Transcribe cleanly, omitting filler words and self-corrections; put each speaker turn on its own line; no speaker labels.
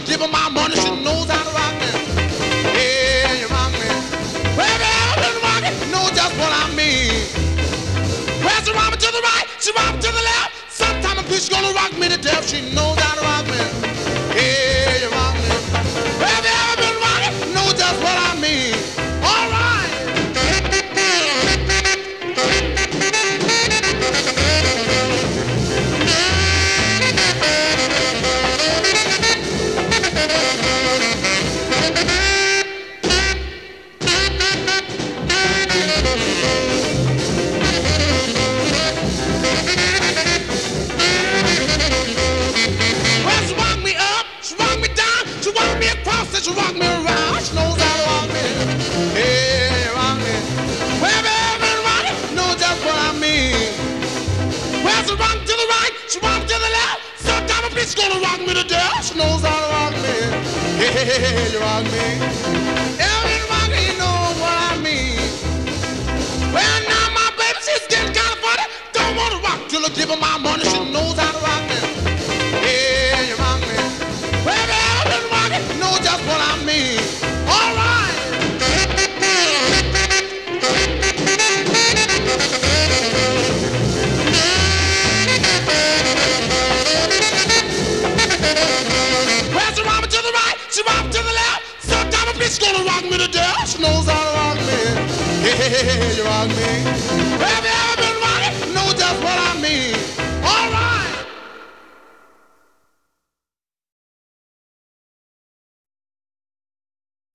give her my money, she knows how to rock me. Yeah, you rock me. Baby, I've been rocking, know just what I mean. Well, she rock me to the right, she rock me to the left. Sometime a bitch gonna rock me to death, she knows how to rock me. Yeah, you rock me. Baby, I've been rocking, know just what I mean. All right. She rock me around, she knows how to rock me. Yeah, rock me. Baby, I've been rocking, know just what I mean. Well, she rock to the right, she rock to the left. Sometime a bitch gonna rock me to death, she knows how to rock me. Yeah, you rock me. I've been rocking, you know what I mean. Well, now my baby, she's getting kind of funny. Don't wanna rock till I give her my money, she knows how to rock me. Yeah, you rock me. Baby, I've been rocking, know just what I mean. All right. Well, she rock me to the right, she rock me to the left. Sometime a bitch gonna rock me to death. She knows how to rock me. Yeah, you